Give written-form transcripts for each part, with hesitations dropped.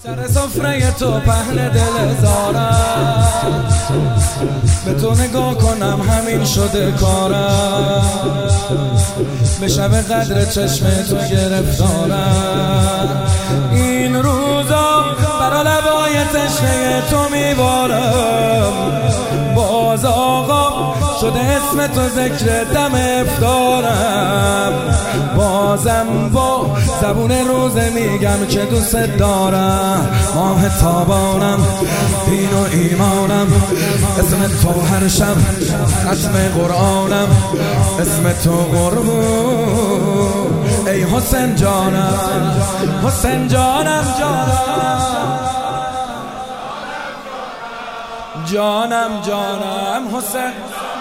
سر سفره تو پهن دل زارم، به تو نگاه کنم همین شده کارم، به شب قدر چشم تو گرفتارم. این روزا برا لبای تشنه تو میبارم، باز آقا شده اسم تو ذکر دم افطارم. بازم با زبون روزه میگم که دوست دارم، ماه تابانم دین و ایمانم، اسم تو هر شب ختم قرآنم، اسم تو قربون ای حسین جانم، حسین جانم جانم حسین.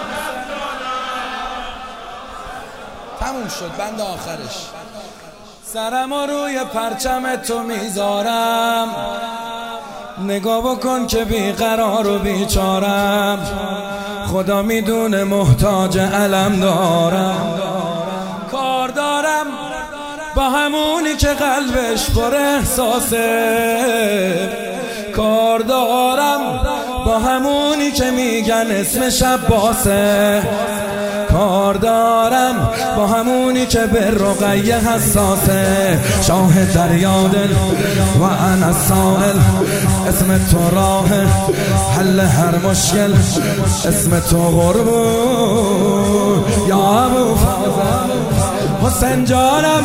تموم شد بند آخرش. سرم روی پرچم تو میذارم، نگاه بکن که بیقرار و بیچارم، خدا میدونه محتاج علم دارم. کار دارم با همونی که قلبش پر احساسه، کار دارم با همونی که میگن اسمش عباسه، کار دارم با همونی که به رقیه حساسه. شاه دریا دل و انا السائل، اسم تو راه حل هر مشکل، اسم تو قربون یا ابو فاضل، حسین جانم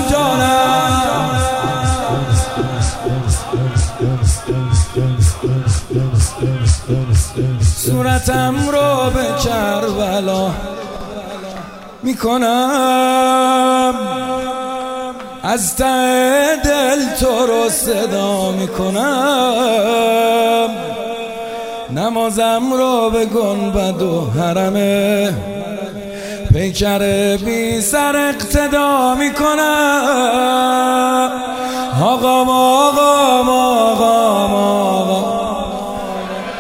صورتم رو به کربلا میکنم، از ته دل تو رو صدا میکنم، نمازم رو به گنبد و حرمه پیکر بی سر اقتدا میکنم. آقام